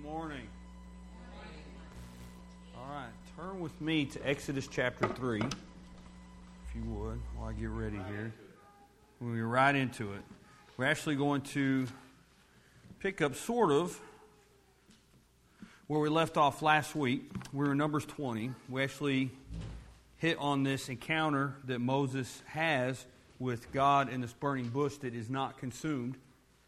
morning. All right, turn with me to Exodus chapter 3, if you would, while I get ready here. We'll get right into it. We're actually going to pick up sort of where we left off last week. We were in Numbers 20. We actually hit on this encounter that Moses has with God in this burning bush that is not consumed.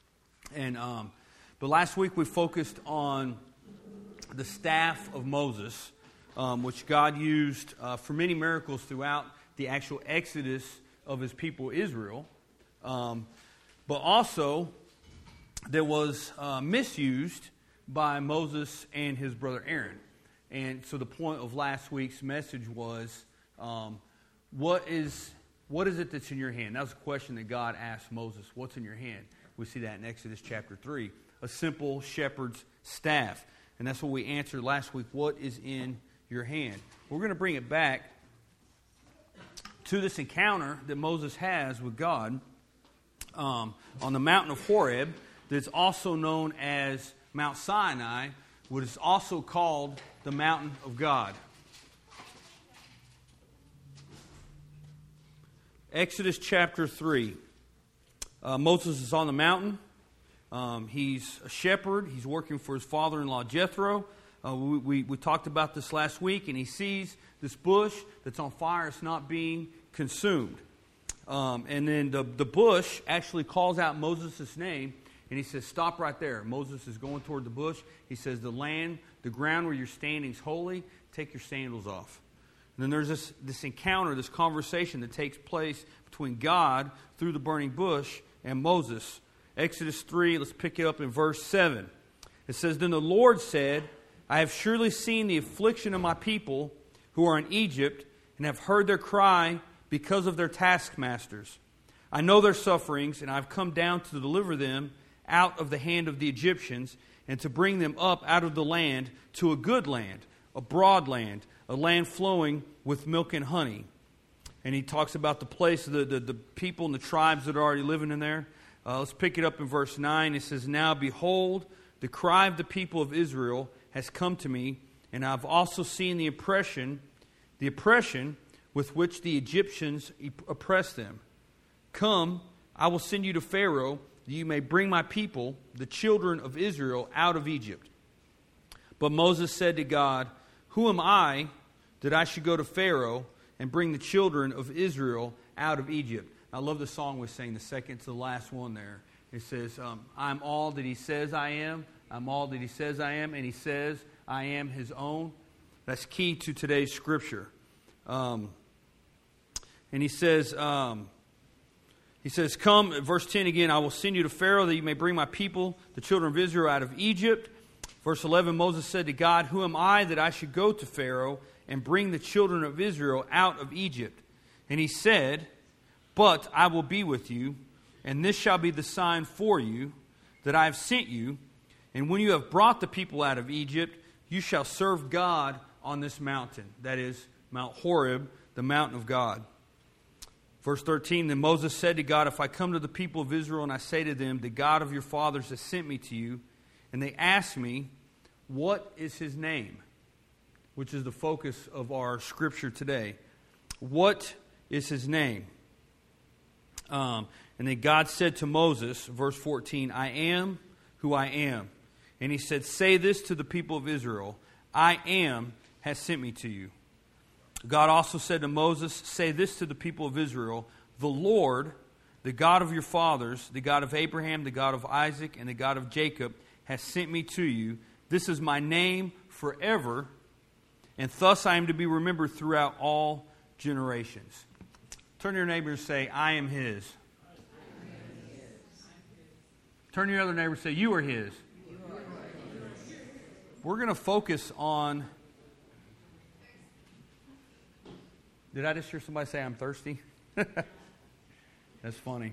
But last week we focused on the staff of Moses, which God used for many miracles throughout the actual exodus of his people Israel. But also that was misused by Moses and his brother Aaron. And so the point of last week's message was, what is it that's in your hand? That was a question that God asked Moses. What's in your hand? We see that in Exodus chapter 3. A simple shepherd's staff. And that's what we answered last week. What is in your hand? We're going to bring it back to this encounter that Moses has with God on the mountain of Horeb, that's also known as Mount Sinai, which is also called the mountain of God. Exodus chapter 3. Moses is on the mountain. He's a shepherd. He's working for his father-in-law Jethro. We talked about this last week, and he sees this bush that's on fire. It's not being consumed. And then the bush actually calls out Moses' name, and he says, "Stop right there." Moses is going toward the bush. He says, the ground where you're standing is holy. Take your sandals off. And then there's this encounter, this conversation that takes place between God through the burning bush and Moses. Exodus 3, let's pick it up in verse 7. It says, "Then the Lord said, I have surely seen the affliction of my people who are in Egypt, and have heard their cry because of their taskmasters. I know their sufferings, and I have come down to deliver them out of the hand of the Egyptians, and to bring them up out of the land to a good land, a broad land, a land flowing with milk and honey." And he talks about the place, the people and the tribes that are already living in there. Let's pick it up in verse 9. It says, "Now behold, the cry of the people of Israel has come to me, and I've also seen the oppression with which the Egyptians oppress them. Come, I will send you to Pharaoh, that you may bring my people, the children of Israel, out of Egypt." But Moses said to God, "Who am I that I should go to Pharaoh and bring the children of Israel out of Egypt?" I love the song we sang, the second to the last one there. It says, "I'm all that he says I am. I'm all that he says I am." And he says, "I am his own." That's key to today's scripture. And he says, "Come," verse 10 again, "I will send you to Pharaoh that you may bring my people, the children of Israel, out of Egypt." Verse 11, Moses said to God, "Who am I that I should go to Pharaoh and bring the children of Israel out of Egypt?" And he said, "But I will be with you, and this shall be the sign for you that I have sent you. And when you have brought the people out of Egypt, you shall serve God on this mountain." That is Mount Horeb, the mountain of God. Verse 13, "Then Moses said to God, if I come to the people of Israel and I say to them, the God of your fathers has sent me to you, and they ask me, what is his name?" Which is the focus of our scripture today. What is his name? And then God said to Moses, verse 14, "I am who I am." And he said, "Say this to the people of Israel, I am has sent me to you." God also said to Moses, "Say this to the people of Israel, the Lord, the God of your fathers, the God of Abraham, the God of Isaac, and the God of Jacob, has sent me to you. This is my name forever, and thus I am to be remembered throughout all generations." Turn to your neighbor and say, "I am his." Turn to your other neighbor and say, "You are his." We're going to focus on... Did I just hear somebody say I'm thirsty? That's funny.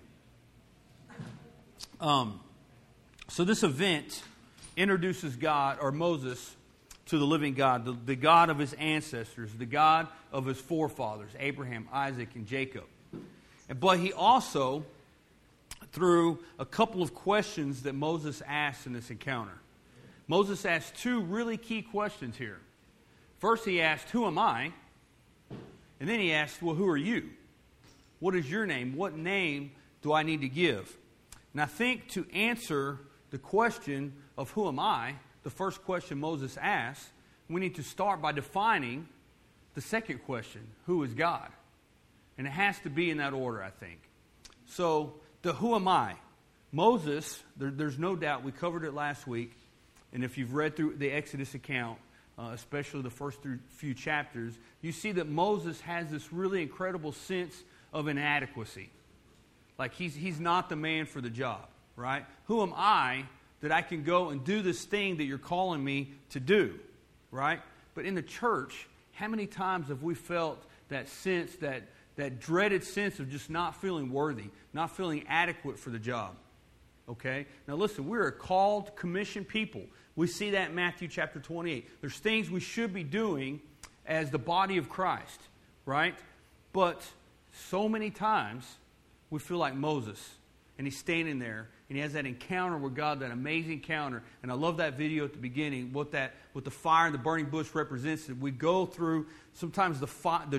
So this event introduces God, or Moses, to the living God, the God of his ancestors, the God of his forefathers, Abraham, Isaac, and Jacob. But he also, through a couple of questions that Moses asked in this encounter, Moses asked two really key questions here. First, he asked, who am I? And then he asked, well, who are you? What is your name? What name do I need to give? And I think to answer the question of who am I, the first question Moses asked, we need to start by defining the second question, who is God? And it has to be in that order, I think. So, the who am I? Moses, there's no doubt, we covered it last week, and if you've read through the Exodus account, especially the first few chapters, you see that Moses has this really incredible sense of inadequacy. Like he's not the man for the job, right? Who am I that I can go and do this thing that you're calling me to do, right? But in the church, how many times have we felt that sense, that dreaded sense of just not feeling worthy, not feeling adequate for the job? Okay? Now listen, we're a called, commissioned people. We see that in Matthew chapter 28. There's things we should be doing as the body of Christ, right? But so many times we feel like Moses, and he's standing there, and he has that encounter with God, that amazing encounter. And I love that video at the beginning, what the fire and the burning bush represents. We go through sometimes the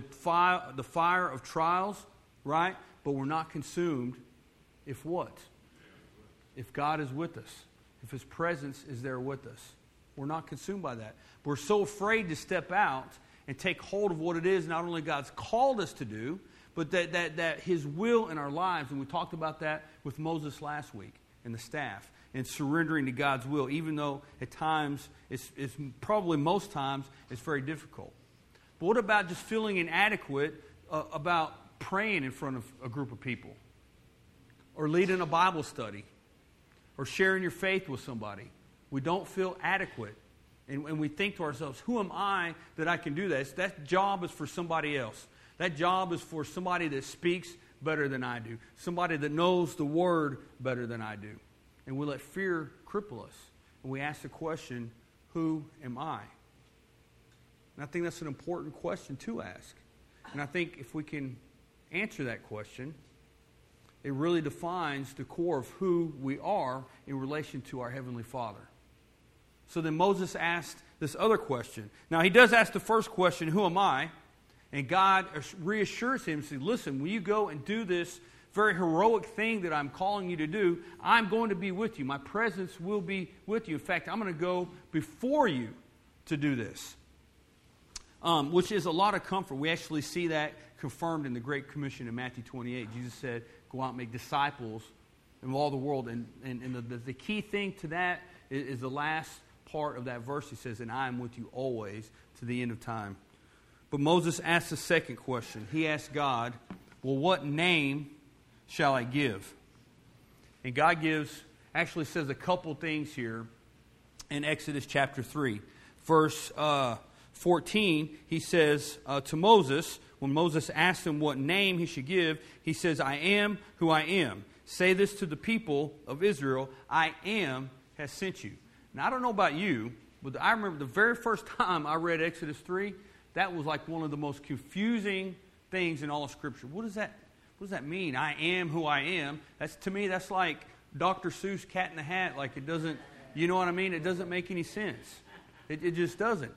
fire of trials, right? But we're not consumed if what? If God is with us. If His presence is there with us. We're not consumed by that. We're so afraid to step out and take hold of what it is not only God's called us to do, but that His will in our lives. And we talked about that with Moses last week and the staff. And surrendering to God's will, even though at times, it's probably most times, it's very difficult. But what about just feeling inadequate about praying in front of a group of people? Or leading a Bible study? Or sharing your faith with somebody? We don't feel adequate. And we think to ourselves, who am I that I can do that? That job is for somebody else. That job is for somebody that speaks better than I do. Somebody that knows the Word better than I do. And we let fear cripple us. And we ask the question, who am I? And I think that's an important question to ask. And I think if we can answer that question, it really defines the core of who we are in relation to our Heavenly Father. So then Moses asked this other question. Now he does ask the first question, who am I? And God reassures him, says, listen, when you go and do this very heroic thing that I'm calling you to do, I'm going to be with you. My presence will be with you. In fact, I'm going to go before you to do this. Which is a lot of comfort. We actually see that confirmed in the Great Commission in Matthew 28. Jesus said, go out and make disciples in all the world. And the key thing to that is the last part of that verse. He says, and I am with you always to the end of time. But Moses asked the second question. He asked God, well, what name shall I give? And God actually says a couple things here in Exodus chapter 3. Verse 14, he says to Moses, when Moses asked him what name he should give, he says, I am who I am. Say this to the people of Israel, I am has sent you. Now, I don't know about you, but I remember the very first time I read Exodus 3, that was like one of the most confusing things in all of Scripture. What does that mean? I am who I am. To me, that's like Dr. Seuss Cat in the Hat. Like it doesn't, you know what I mean? It doesn't make any sense. It just doesn't.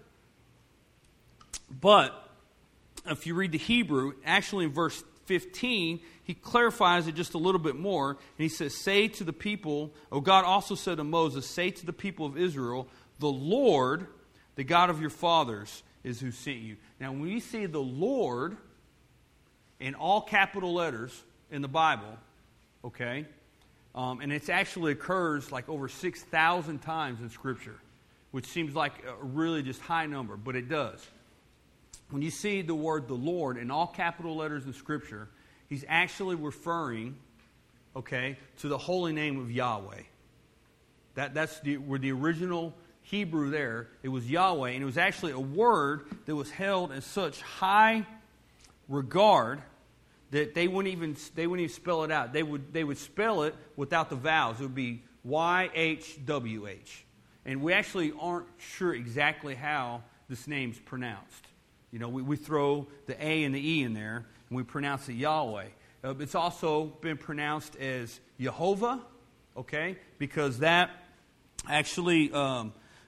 But if you read the Hebrew, actually in verse 15, he clarifies it just a little bit more. And he says, say to the people, God also said to Moses, say to the people of Israel, the Lord, the God of your fathers, is who sent you. Now, when we see the Lord in all capital letters in the Bible, okay, and it actually occurs like over 6,000 times in Scripture, which seems like a really just high number, but it does. When you see the word the Lord in all capital letters in Scripture, he's actually referring, okay, to the holy name of Yahweh. That's where the original Hebrew there, it was Yahweh, and it was actually a word that was held in such high regard that they wouldn't even spell it out. They would spell it without the vowels. It would be YHWH. And we actually aren't sure exactly how this name's pronounced. You know, we throw the A and the E in there, and we pronounce it Yahweh. It's also been pronounced as Jehovah, okay, because that actually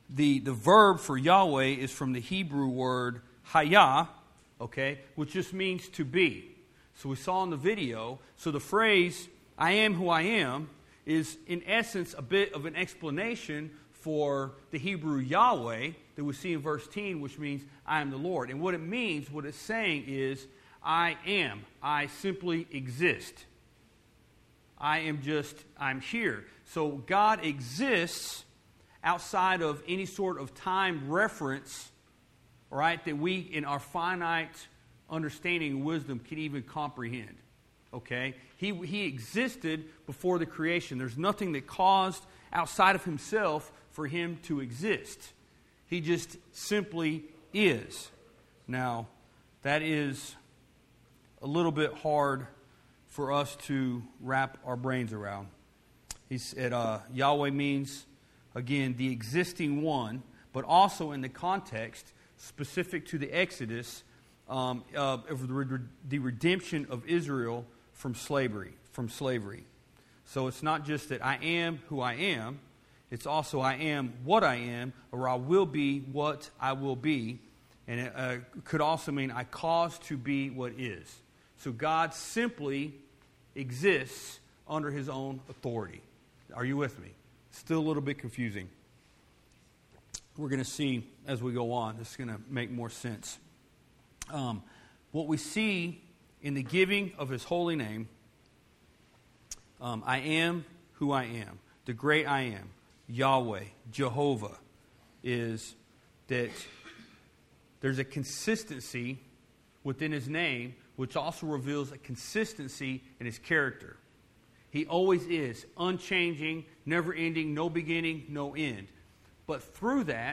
the verb for Yahweh is from the Hebrew word hayah, okay, which just means to be. So we saw in the video, so the phrase, I am who I am, is in essence a bit of an explanation for the Hebrew Yahweh that we see in verse 10, which means I am the Lord. And what it means, what it's saying is, I am. I simply exist. I'm here. So God exists outside of any sort of time reference, right, that we, in our finite understanding and wisdom, can even comprehend. Okay? He existed before the creation. There's nothing that caused outside of himself for him to exist. He just simply is. Now, that is a little bit hard for us to wrap our brains around. He said Yahweh means, again, the existing one, but also in the context specific to the Exodus of the redemption of Israel from slavery. So it's not just that I am who I am, it's also I am what I am, or I will be what I will be. And it could also mean I cause to be what is. So God simply exists under his own authority. Are you with me? Still a little bit confusing. We're going to see as we go on. This is going to make more sense. What we see in the giving of his holy name, I am who I am, the great I am, Yahweh, Jehovah, is that there's a consistency within his name, which also reveals a consistency in his character. He always is, unchanging, never ending, no beginning, no end. But through that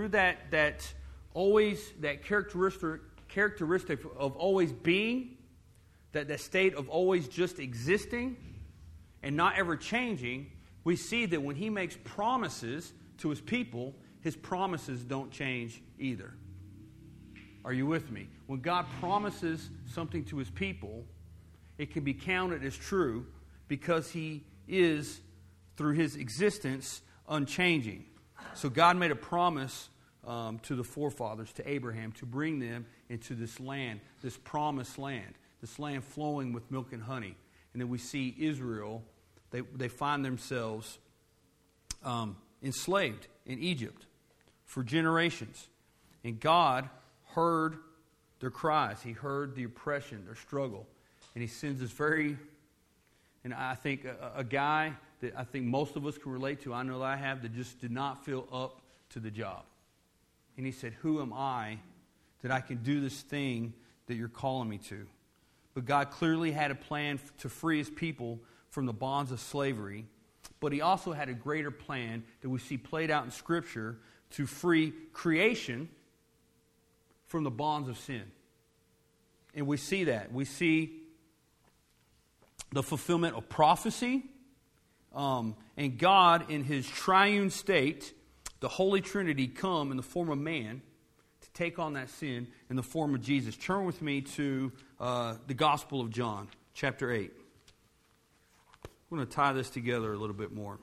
characteristic of always being, that state of always just existing and not ever changing, we see that when he makes promises to his people, his promises don't change either. Are you with me? When God promises something to his people, it can be counted as true because he is, through his existence, unchanging. So God made a promise to the forefathers, to Abraham, to bring them into this land, this promised land, this land flowing with milk and honey. And then we see Israel, they find themselves enslaved in Egypt for generations. And God heard their cries. He heard the oppression, their struggle. And he sends this and I think a guy that I think most of us can relate to, I know that I have, that just did not feel up to the job. And he said, who am I that I can do this thing that you're calling me to? But God clearly had a plan to free his people from the bonds of slavery. But he also had a greater plan that we see played out in Scripture to free creation from the bonds of sin. And we see that. We see the fulfillment of prophecy. And God, in his triune state, the Holy Trinity, come in the form of man to take on that sin in the form of Jesus. Turn with me to the Gospel of John, chapter 8. I'm going to tie this together a little bit more.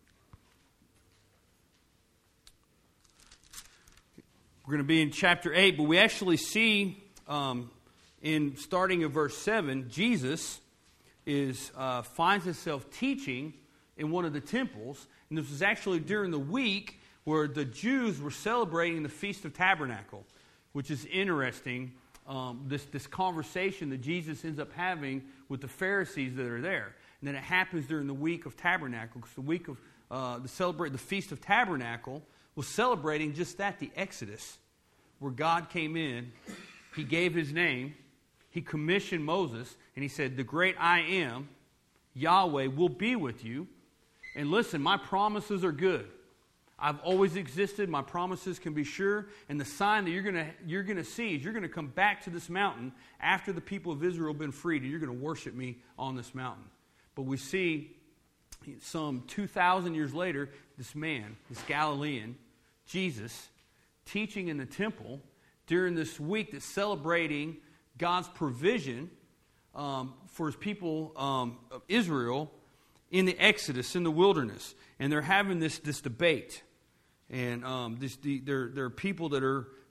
We're going to be in chapter 8, but we actually see, starting in verse 7, Jesus finds himself teaching in one of the temples. And this was actually during the week where the Jews were celebrating the Feast of Tabernacle, which is interesting, this conversation that Jesus ends up having with the Pharisees that are there. And then it happens during the week of Tabernacle, because the week of the Feast of Tabernacle was celebrating just that, the Exodus, where God came in, he gave his name, he commissioned Moses, and he said, the great I am, Yahweh, will be with you. And listen, my promises are good. I've always existed. My promises can be sure. And the sign that you're gonna see is you're going to come back to this mountain after the people of Israel have been freed, and you're going to worship me on this mountain. But we see some 2,000 years later, this man, this Galilean, Jesus, teaching in the temple during this week that's celebrating God's provision for his people of Israel in the Exodus, in the wilderness. And they're having this debate. And there are people that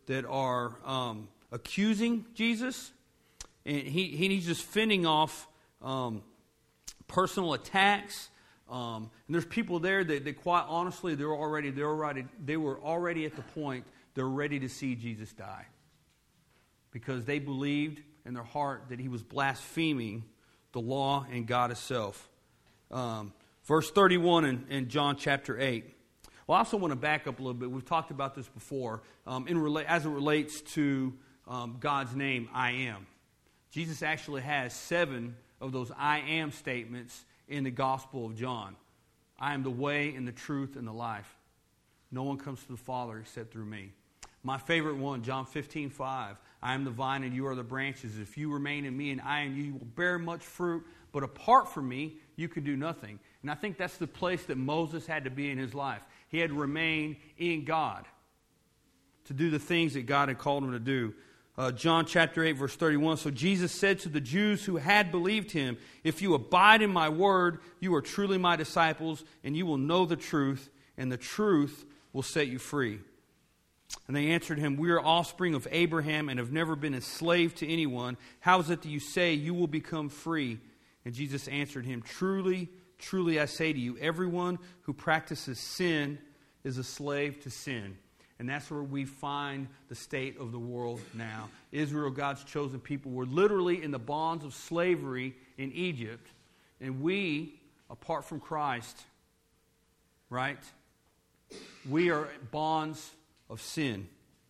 are accusing Jesus, and he's just fending off personal attacks. And there's people there that quite honestly, they were already at the point they're ready to see Jesus die, because they believed in their heart that he was blaspheming the law and God Himself. Verse 31 in John chapter 8. Well, I also want to back up a little bit. We've talked about this before as it relates to God's name, I am. Jesus actually has 7 of those I am statements in the Gospel of John. I am the way and the truth and the life. No one comes to the Father except through me. My favorite one, John 15:5. I am the vine and you are the branches. If you remain in me and I in you, you will bear much fruit. But apart from me, you can do nothing. And I think that's the place that Moses had to be in his life. He had to remain in God to do the things that God had called him to do. John chapter 8, verse 31. So Jesus said to the Jews who had believed him, if you abide in my word, you are truly my disciples, and you will know the truth, and the truth will set you free. And they answered him, we are offspring of Abraham and have never been enslaved to anyone. How is it that you say you will become free? And Jesus answered him, truly, truly I say to you, everyone who practices sin is a slave to sin. And that's where we find the state of the world now. Israel, God's chosen people, were literally in the bonds of slavery in Egypt. And we, apart from Christ, right, we are bonds of sin.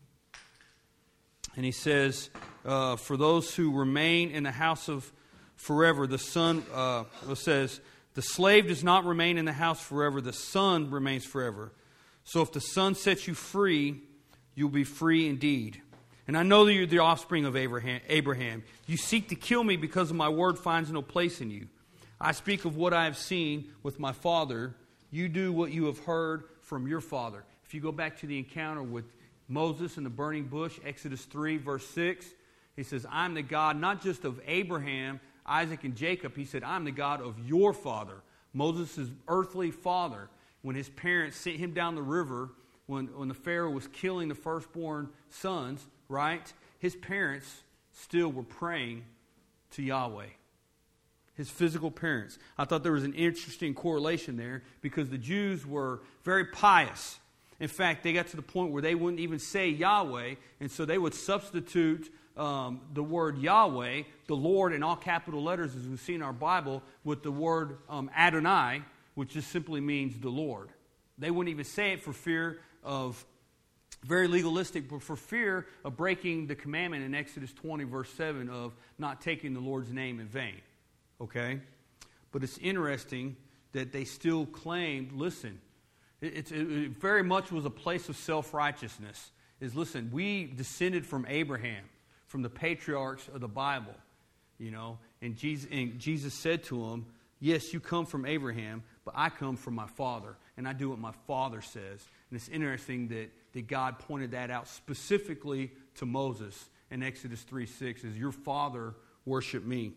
And he says, for those who remain in the house of forever, the Son, says, the slave does not remain in the house forever, the Son remains forever. So if the Son sets you free, you'll be free indeed. And I know that you're the offspring of Abraham. You seek to kill me because of my word finds no place in you. I speak of what I have seen with my Father. You do what you have heard from your father. If you go back to the encounter with Moses in the burning bush, Exodus 3, verse 6, he says, I'm the God not just of Abraham, Isaac, and Jacob. He said, I'm the God of your father, Moses' earthly father. When his parents sent him down the river, when the Pharaoh was killing the firstborn sons, right? His parents still were praying to Yahweh. His physical parents. I thought there was an interesting correlation there because the Jews were very pious. In fact, they got to the point where they wouldn't even say Yahweh, and so they would substitute the word Yahweh, the Lord in all capital letters, as we see in our Bible, with the word Adonai, which just simply means the Lord. They wouldn't even say it for fear of, very legalistic, but for fear of breaking the commandment in Exodus 20, verse 7 of not taking the Lord's name in vain. Okay? But it's interesting that they still claimed, listen, it very much was a place of self-righteousness. Listen, we descended from Abraham, from the patriarchs of the Bible, you know. And Jesus said to them, yes, you come from Abraham, but I come from my Father, and I do what my Father says. And it's interesting that God pointed that out specifically to Moses in Exodus 3:6, as your father worshiped me.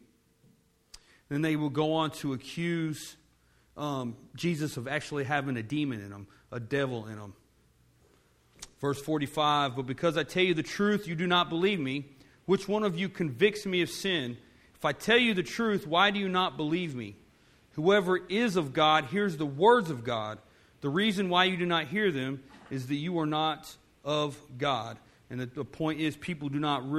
Then they will go on to accuse Jesus of actually having a demon in him, a devil in him. Verse 45, but because I tell you the truth, you do not believe me. Which one of you convicts me of sin? If I tell you the truth, why do you not believe me? Whoever is of God hears the words of God. The reason why you do not hear them is that you are not of God. And the point is, people do not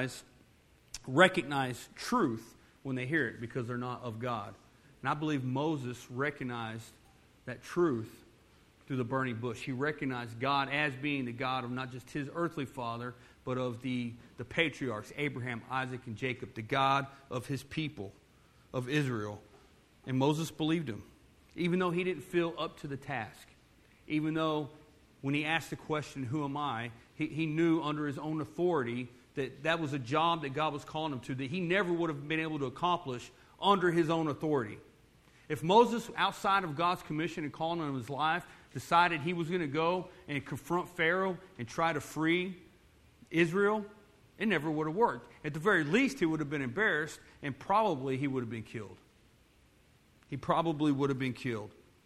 recognize truth when they hear it because they're not of God. And I believe Moses recognized that truth through the burning bush. He recognized God as being the God of not just his earthly father, but of the patriarchs, Abraham, Isaac, and Jacob, the God of his people, of Israel. And Moses believed him, even though he didn't feel up to the task. Even though when he asked the question, who am I, he knew under his own authority that was a job that God was calling him to, that he never would have been able to accomplish under his own authority. If Moses, outside of God's commission and calling on his life, decided he was going to go and confront Pharaoh and try to free Israel, it never would have worked. At the very least, he would have been embarrassed, and probably he would have been killed. He probably would have been killed.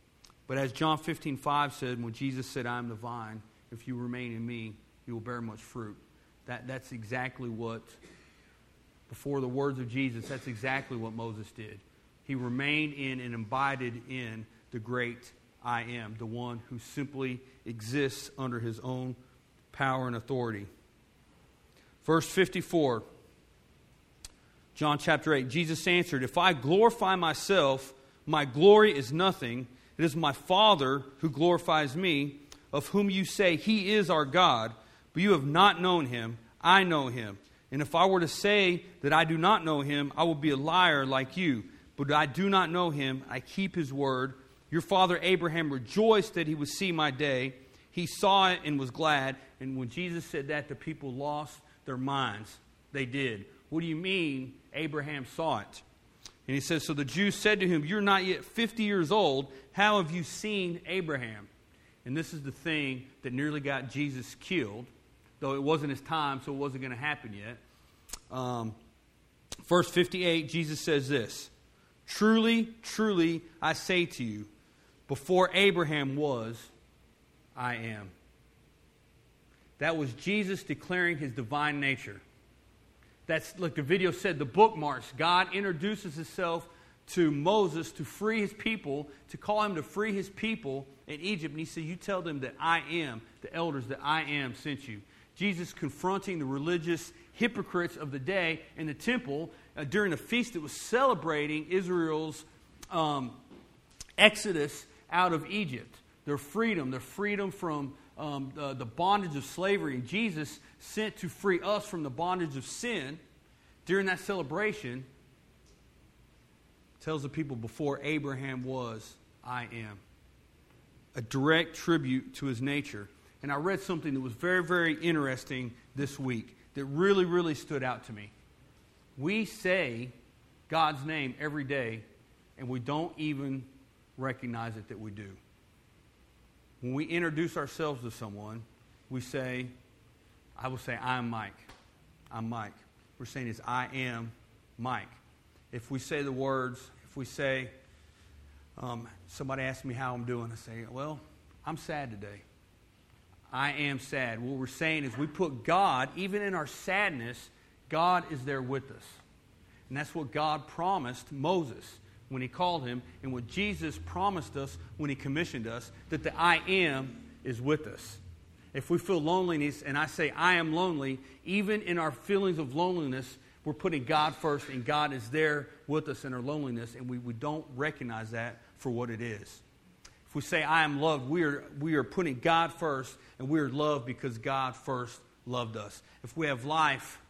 But as John 15:5 said, when Jesus said, I am the vine, if you remain in me, you will bear much fruit. That's exactly what, before the words of Jesus, that's exactly what Moses did. He remained in and abided in the great I am, the one who simply exists under his own power and authority. Verse 54, John chapter 8, Jesus answered, if I glorify myself, my glory is nothing. It is my Father who glorifies me, of whom you say he is our God, but you have not known him. I know him. And if I were to say that I do not know him, I will be a liar like you. But I do not know him. I keep his word. Your father Abraham rejoiced that he would see my day. He saw it and was glad. And when Jesus said that, the people lost their minds. They did. What do you mean Abraham saw it? And he says, so the Jews said to him, you're not yet 50 years old. How have you seen Abraham? And this is the thing that nearly got Jesus killed, though it wasn't his time, so it wasn't going to happen yet. Verse 58, Jesus says this, truly, truly, I say to you, before Abraham was, I am. That was Jesus declaring his divine nature. That's, like the video said, the bookmarks. God introduces himself to Moses to free his people, to call him to free his people in Egypt. And he said, you tell them that I am, the elders, that I am sent you. Jesus confronting the religious hypocrites of the day in the temple during a feast that was celebrating Israel's exodus out of Egypt. Their freedom from the bondage of slavery. And Jesus sent to free us from the bondage of sin. During that celebration, tells the people, before Abraham was, I am. A direct tribute to his nature. And I read something that was very, very interesting this week that really, really stood out to me. We say God's name every day, and we don't even recognize it that we do. When we introduce ourselves to someone, we say, I will say, I'm Mike. I'm Mike. We're saying is, I am Mike. If we say the words, if we say, somebody asks me how I'm doing, I say, well, I'm sad today. I am sad. What we're saying is we put God, even in our sadness, God is there with us. And that's what God promised Moses when he called him, and what Jesus promised us when he commissioned us, that the I am is with us. If we feel loneliness, and I say I am lonely, even in our feelings of loneliness, we're putting God first, and God is there with us in our loneliness, and we don't recognize that for what it is. If we say I am loved, we are putting God first, and we are loved because God first loved us. If we have life,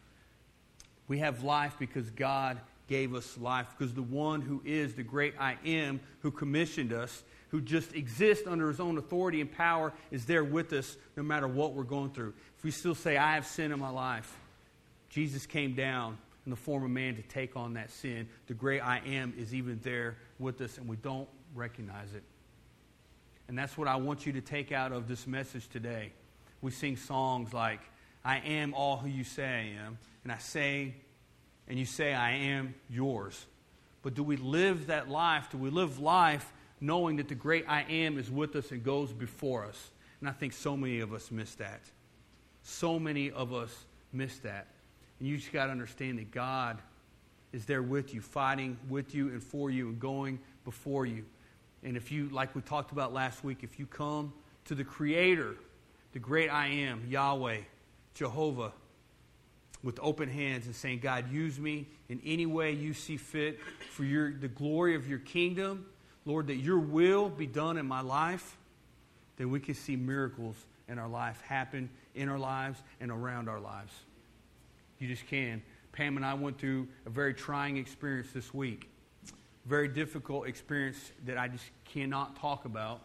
we have life because God gave us life, because the one who is the great I am, who commissioned us, who just exists under his own authority and power, is there with us no matter what we're going through. If we still say, I have sin in my life, Jesus came down in the form of man to take on that sin. The great I am is even there with us, and we don't recognize it. And that's what I want you to take out of this message today. We sing songs like, I am all who you say I am, and I say, and you say, I am yours. But do we live that life? Do we live life knowing that the great I am is with us and goes before us? And I think so many of us miss that. So many of us miss that. And you just got to understand that God is there with you, fighting with you and for you and going before you. And if you, like we talked about last week, if you come to the Creator, the great I am, Yahweh, Jehovah, with open hands and saying, God, use me in any way you see fit for the glory of your kingdom, Lord, that your will be done in my life, then we can see miracles in our life happen in our lives and around our lives. You just can. Pam and I went through a very trying experience this week. Very difficult experience that I just cannot talk about.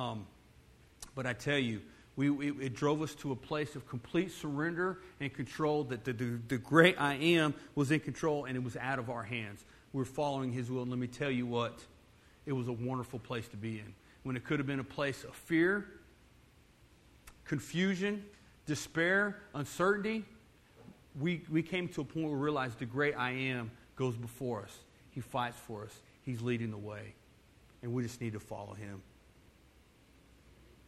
But I tell you, it drove us to a place of complete surrender and control, that the great I am was in control, and it was out of our hands. We're following his will, and let me tell you what, it was a wonderful place to be in. When it could have been a place of fear, confusion, despair, uncertainty, we came to a point where we realized the great I am goes before us. He fights for us. He's leading the way. And we just need to follow him.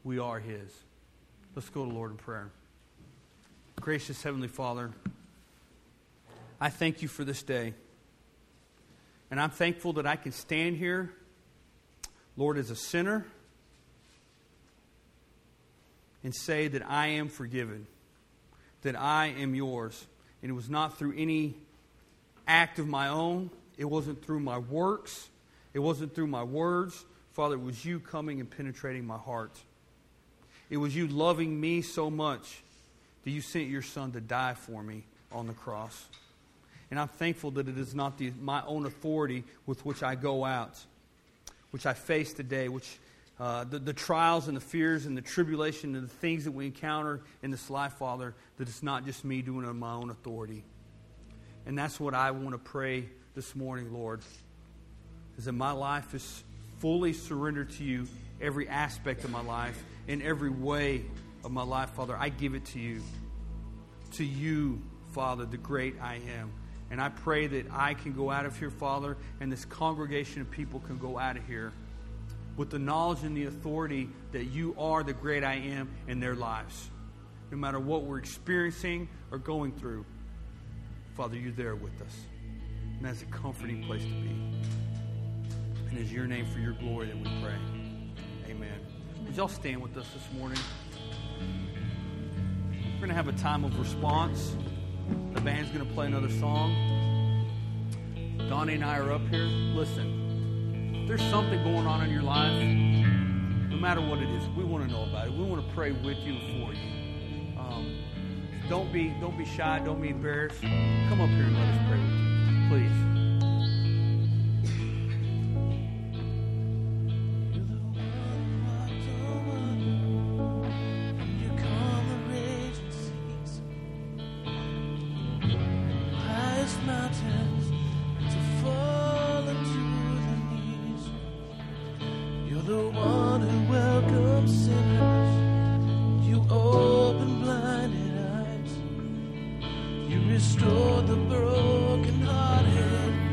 We are His. Let's go to the Lord in prayer. Gracious Heavenly Father, I thank You for this day. And I'm thankful that I can stand here, Lord, as a sinner, and say that I am forgiven, that I am Yours. And it was not through any act of my own. It wasn't through my works. It wasn't through my words. Father, it was You coming and penetrating my heart. It was You loving me so much that You sent Your Son to die for me on the cross. And I'm thankful that it is not my own authority with which I go out, which I face today, which the trials and the fears and the tribulation and the things that we encounter in this life, Father, that it's not just me doing it on my own authority. And that's what I want to pray this morning, Lord, is that my life is fully surrendered to You, every aspect of my life, in every way of my life, Father. I give it to You. To You, Father, the great I Am. And I pray that I can go out of here, Father, and this congregation of people can go out of here with the knowledge and the authority that You are the great I Am in their lives. No matter what we're experiencing or going through, Father, You're there with us. And that's a comforting place to be. And it's Your name for Your glory that we pray. Amen. Would y'all stand with us this morning? We're going to have a time of response. The band's going to play another song. Donnie and I are up here. Listen, if there's something going on in your life, no matter what it is, we want to know about it. We want to pray with you and for you. Don't be shy. Don't be embarrassed. Come up here and let us pray with you, please. Restore the broken hearted.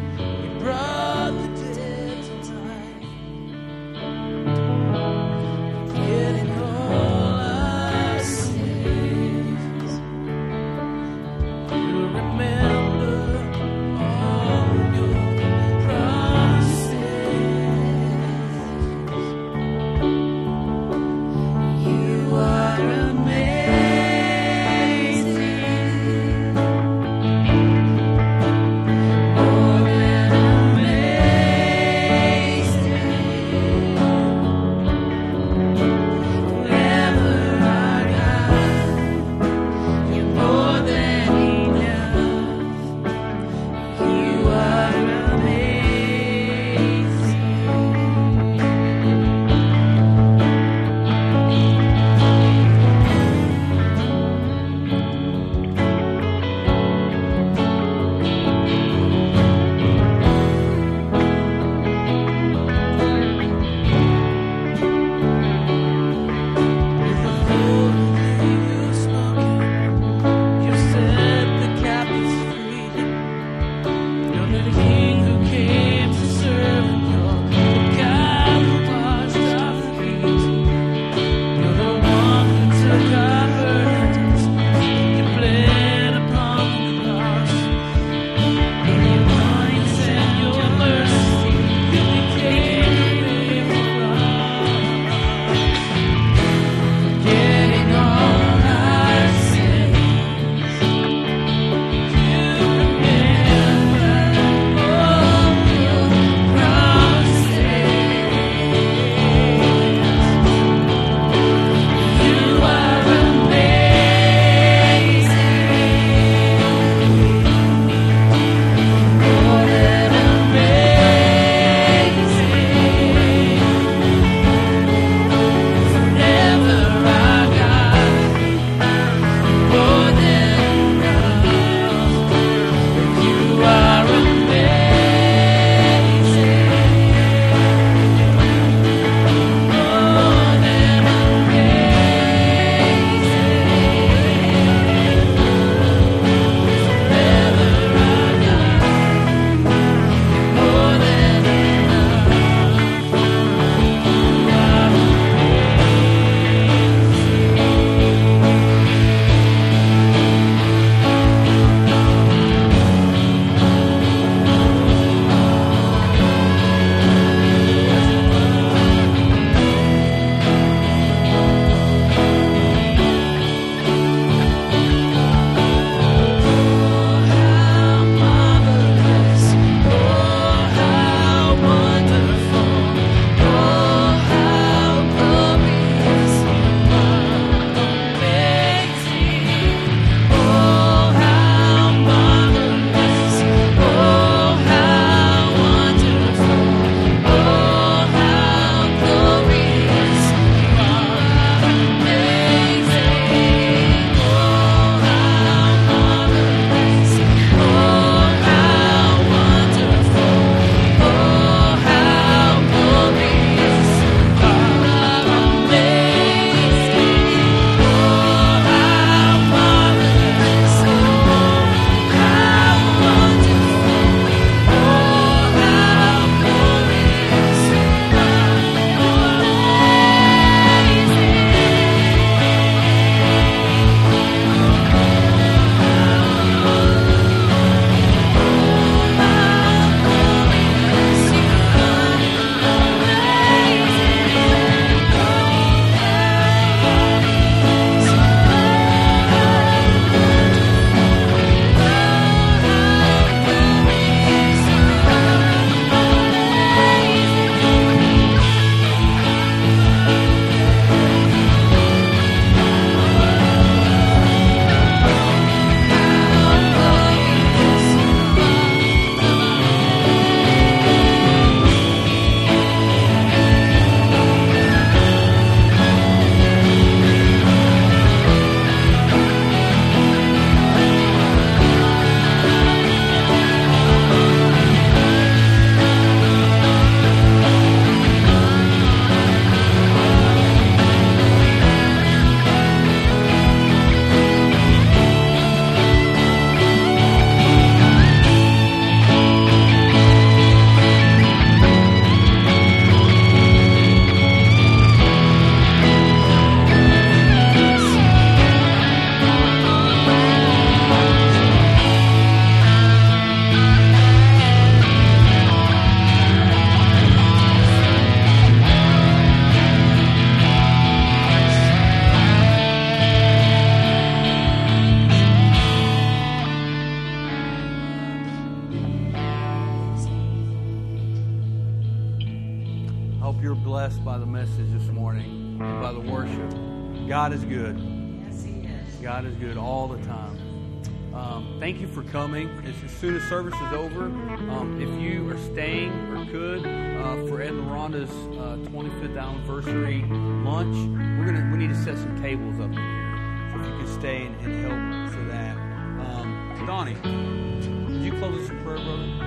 blessed by the message this morning and by the worship. God is good. Yes, He is. God is good all the time. Thank you for coming. As soon as service is over, if you are staying or could for Ed and Rhonda's 25th anniversary lunch, we need to set some tables up in here. So if you could stay and help for that. Donnie, would you close us in prayer, brother?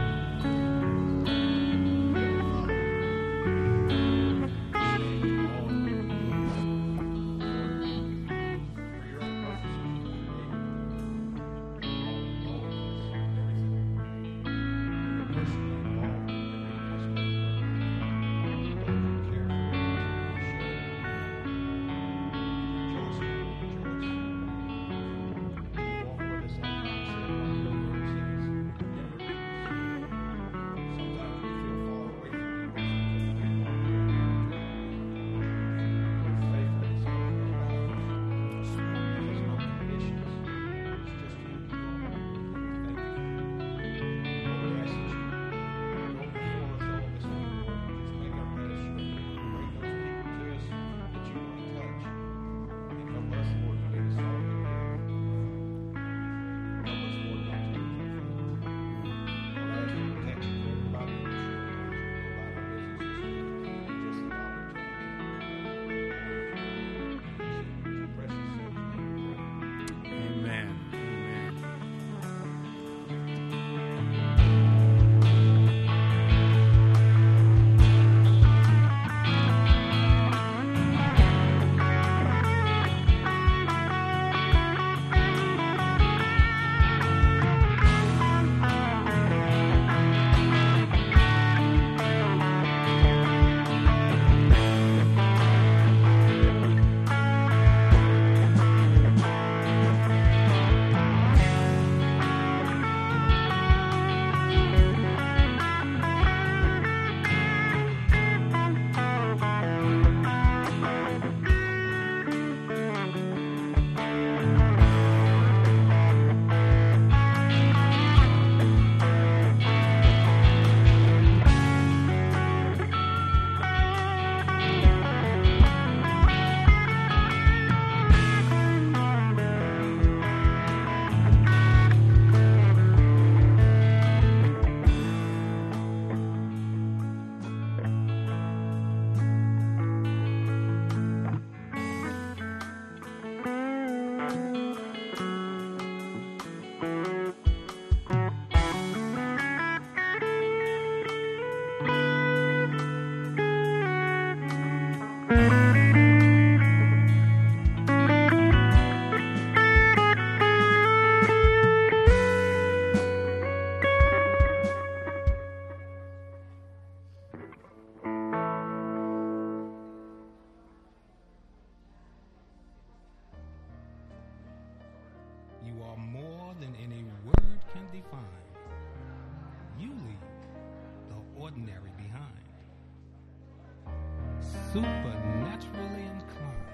Supernaturally inclined,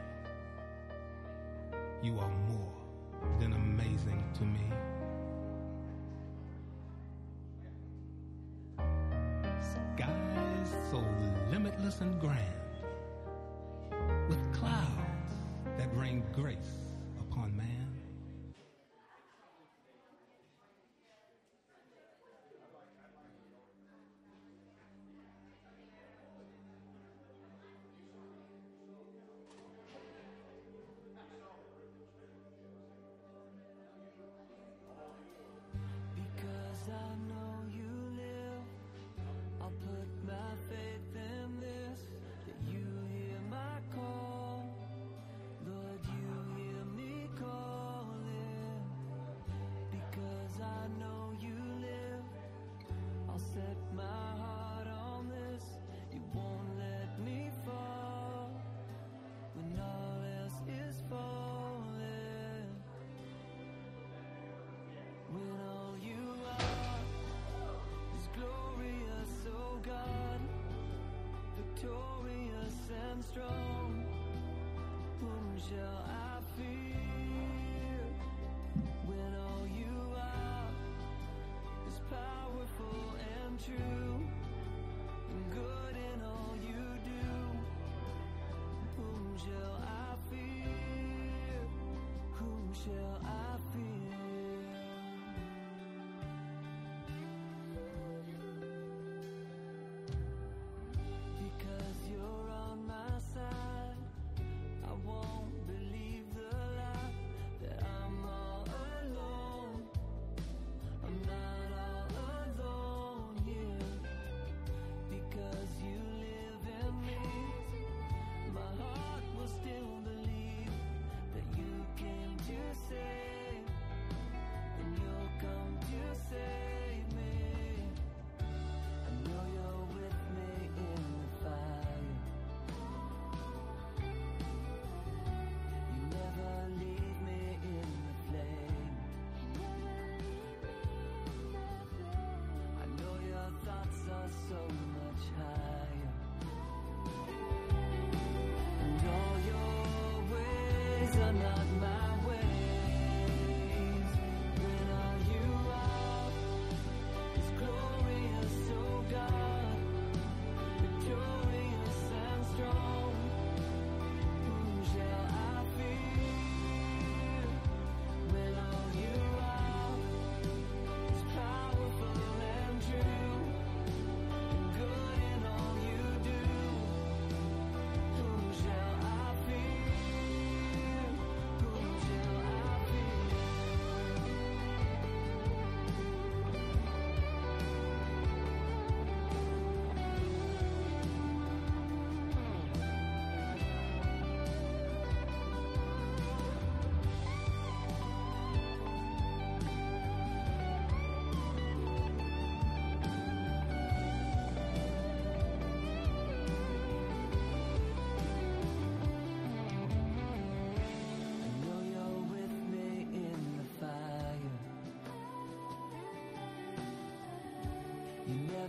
you are more than amazing to me. Skies so limitless and grand, with clouds that rain grace upon man. Lord, you hear me call.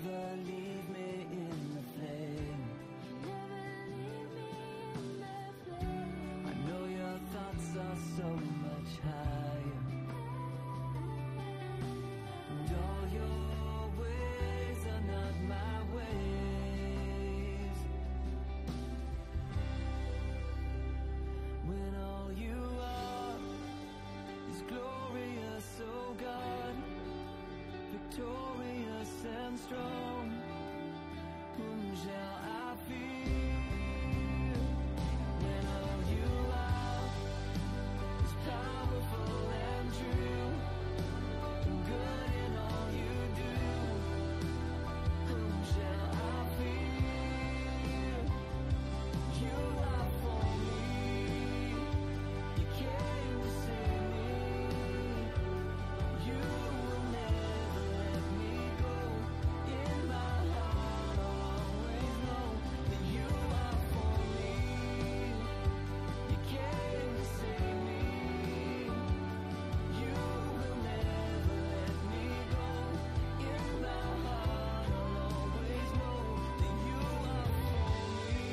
never leave me in the flame. I know your thoughts are so much higher, and all your ways are not my ways. When all you are is glorious, oh God, victorious and strong, whom shall I fear? When all you are is powerful and true, and good in all you do, whom shall I fear? You are for me, you came to save me, you will never let me go. In my heart I'll always know that you are for me, you came to save me, you will never let me go. In my heart I'll always know that you are for me,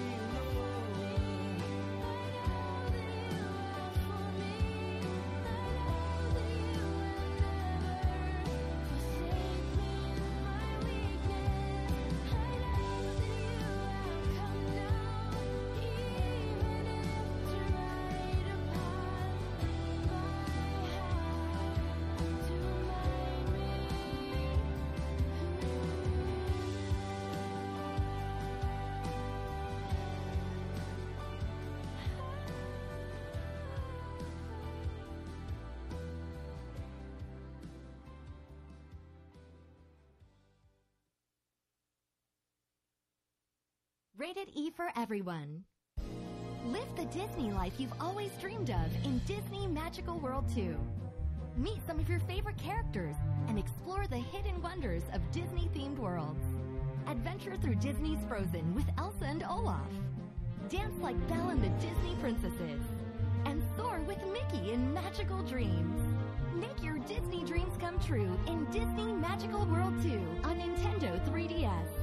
Rated E for everyone. Live the Disney life you've always dreamed of in Disney Magical World 2. Meet some of your favorite characters and explore the hidden wonders of Disney-themed worlds. Adventure through Disney's Frozen with Elsa and Olaf. Dance like Belle and the Disney Princesses. And soar with Mickey in Magical Dreams. Make your Disney dreams come true in Disney Magical World 2 on Nintendo 3DS.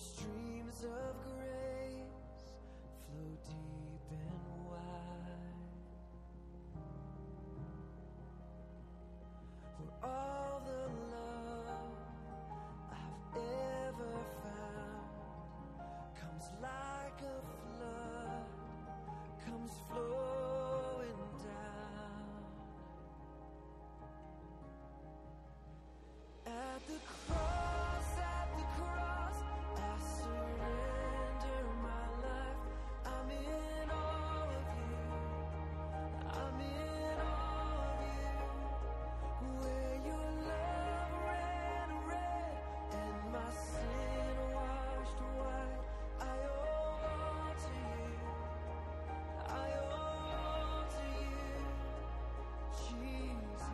streams of grace flow deep and wide, where all the love I've ever found comes like a flood, comes flowing down. At the cross, I surrender my life. I'm in all of you. I'm in all of you. Where your love ran red and my sin washed white. I owe all to you. I owe all to you, Jesus.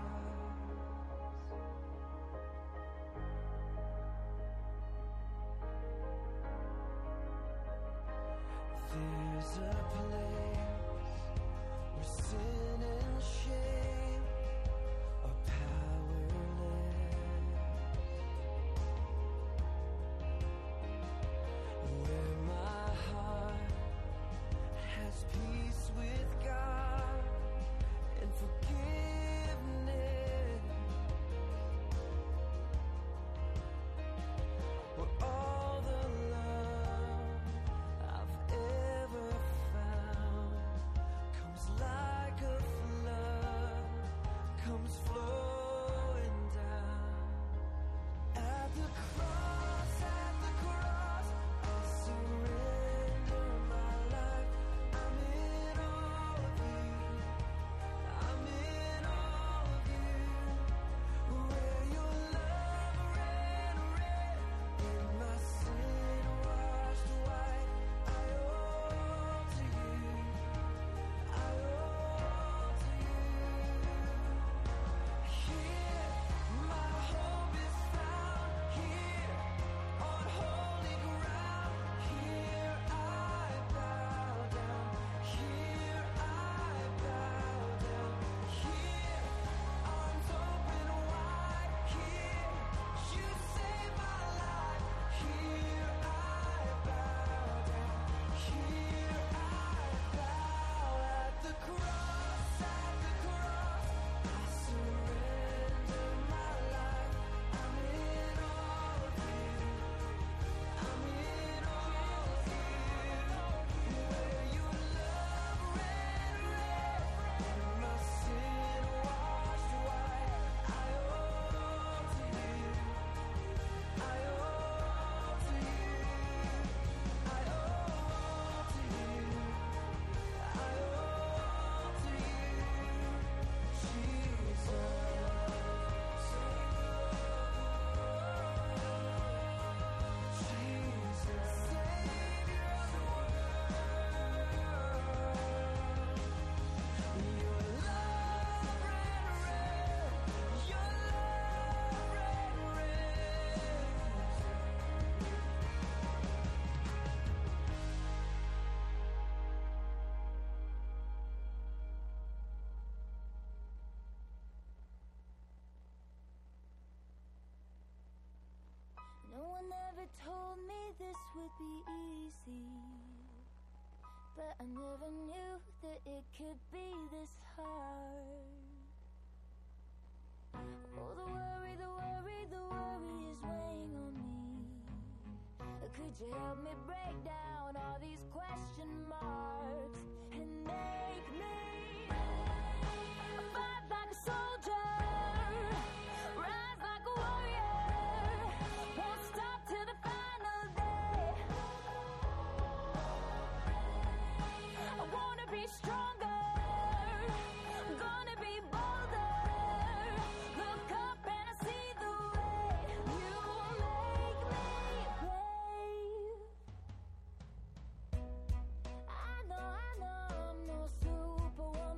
There's a place where sin and shame are powerless, where my heart has peace with God and forgiveness, where all the love I've ever found comes like a flood, comes flowing down. At the cross, I surrender my life. I'm in all of you. I'm in all of you. Where your love ran red and my sin washed white. I owe all to you. I owe all to you. Here, my hope is found. Here, on holy ground. Here I bow down. Here I bow down. Here, arms open wide. Here, you save my life. Here I bow down. Here I bow at the cross, I surrender my life. I'm in all of you. I'm in all of you. Where your love ran red and my sin washed white. I owe all to you. I owe all to you. I owe all to you. I owe all to you, Jesus. Jesus, Savior of the world. Your love ran red. Your love ran red. No one ever told me this would be easy, but I never knew that it could be this hard. Oh, the worry is weighing on me. Could you help me break down all these question marks and make me fight like a soldier, rise like a warrior, won't stop till the final day. I wanna be stronger, gonna be bolder. Look up and I see the way you make me brave. I know I'm no superwoman.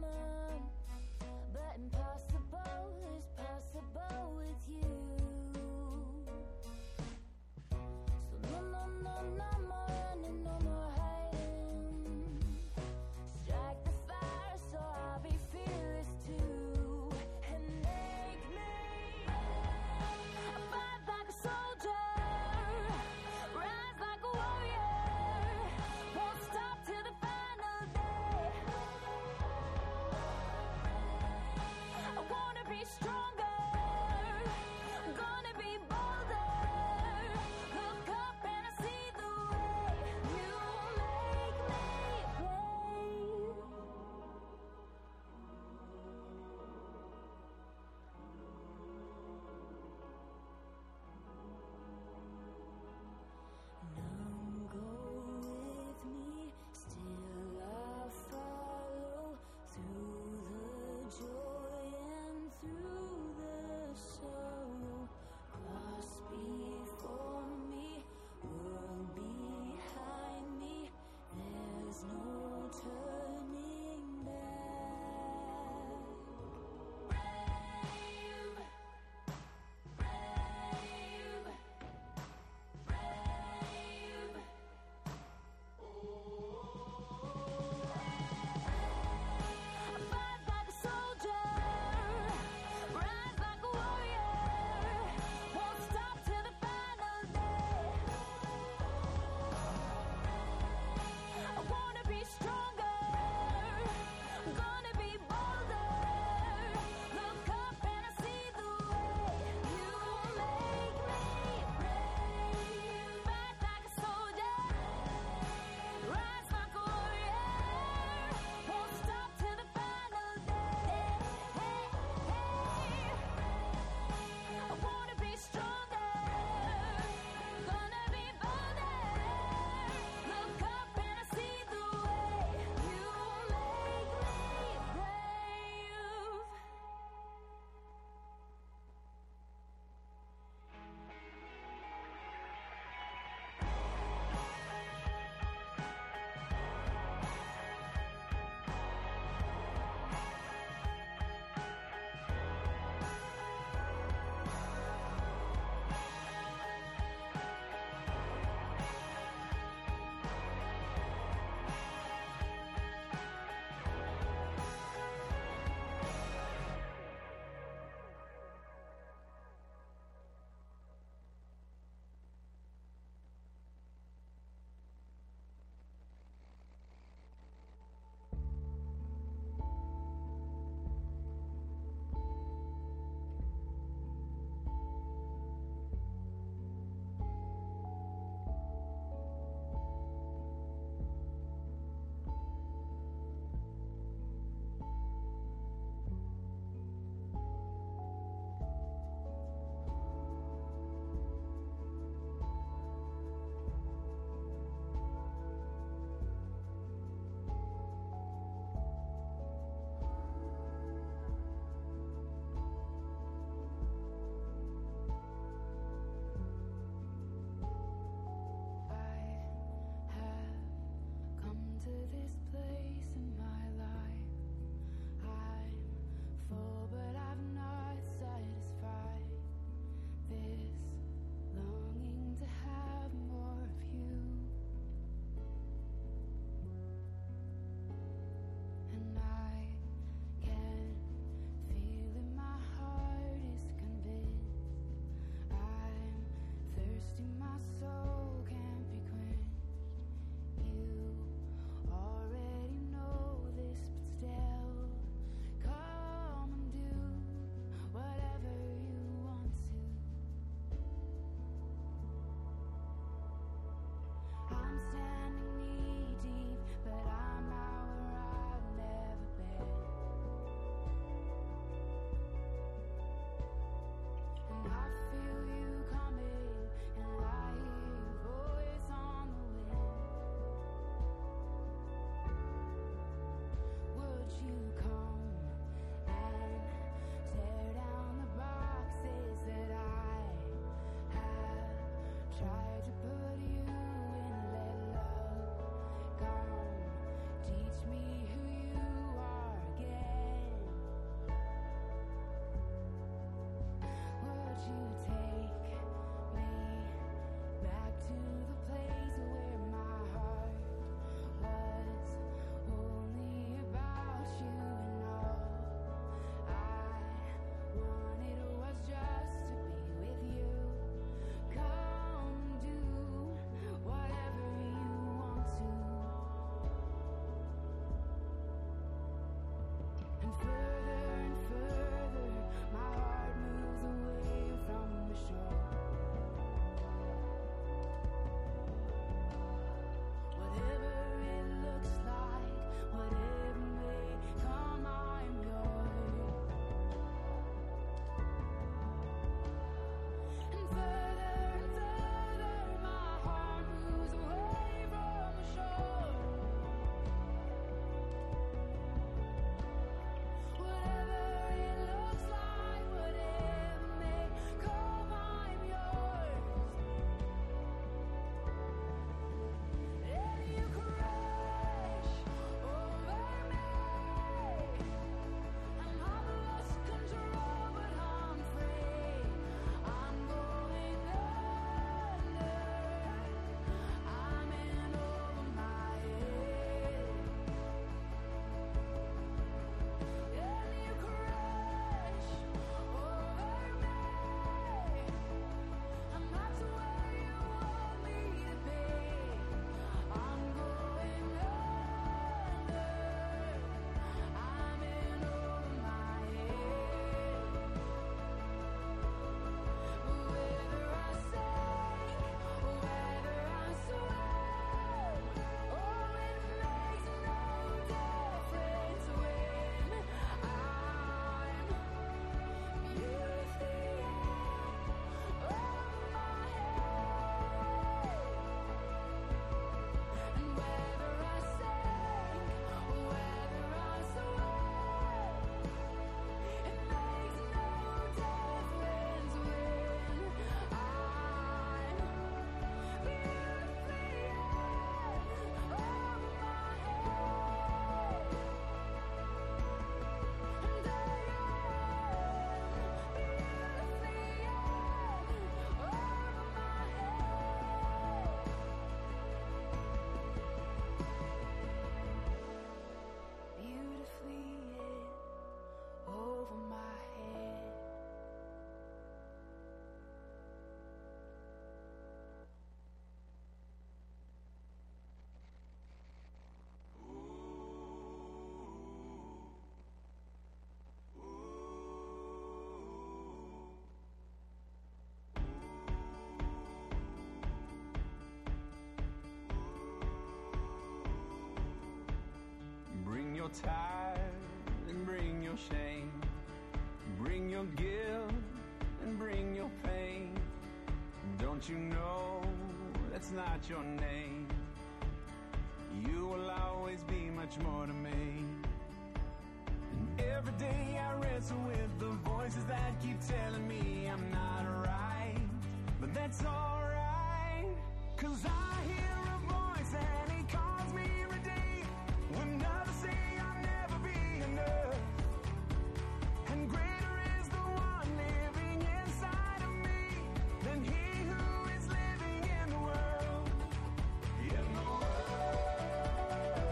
tired and bring your shame. Bring your guilt and bring your pain. Don't you know that's not your name? You will always be much more to me. And every day I wrestle with the voices that keep telling me I'm not right. But that's alright, 'cause I hear a voice and he calls me redeemed. When others say I'll never be enough. And greater is the one living inside of me than he who is living in the world. In the world.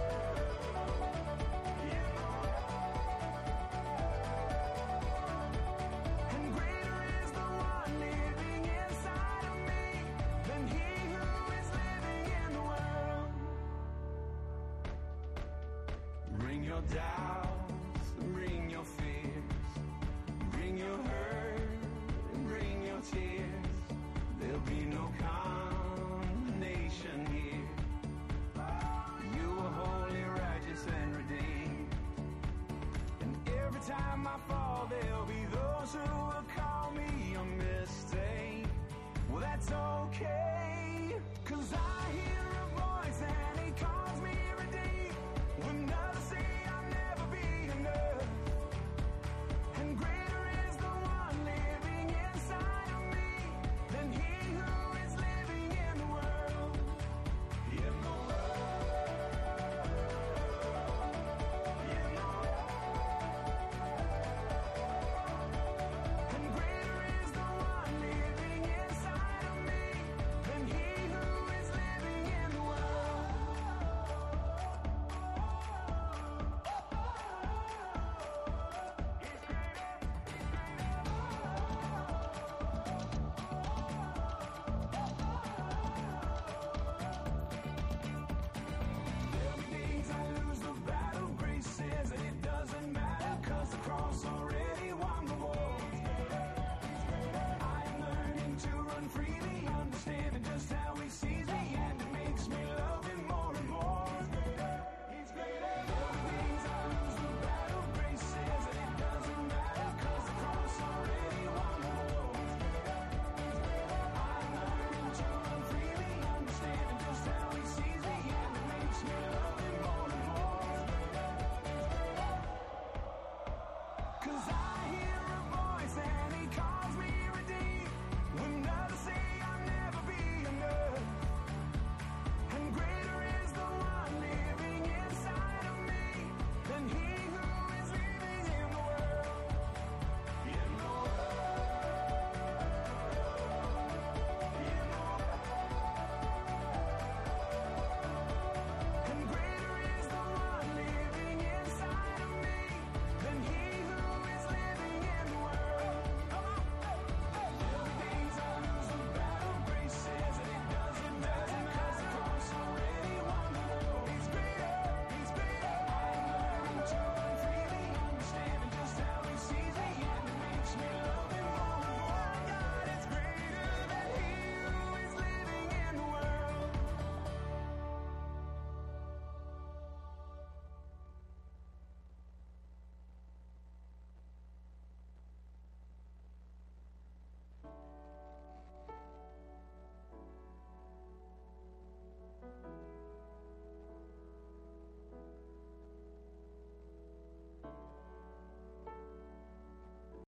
In the world. And greater is the one living inside of me than he who is living in the world. Bring your doubts and bring your fears. Bring your hurt and bring your tears. There'll be no condemnation here. You are holy, righteous, and redeemed. And every time I fall, there'll be those who will call me a mistake. Well, that's okay, 'cause I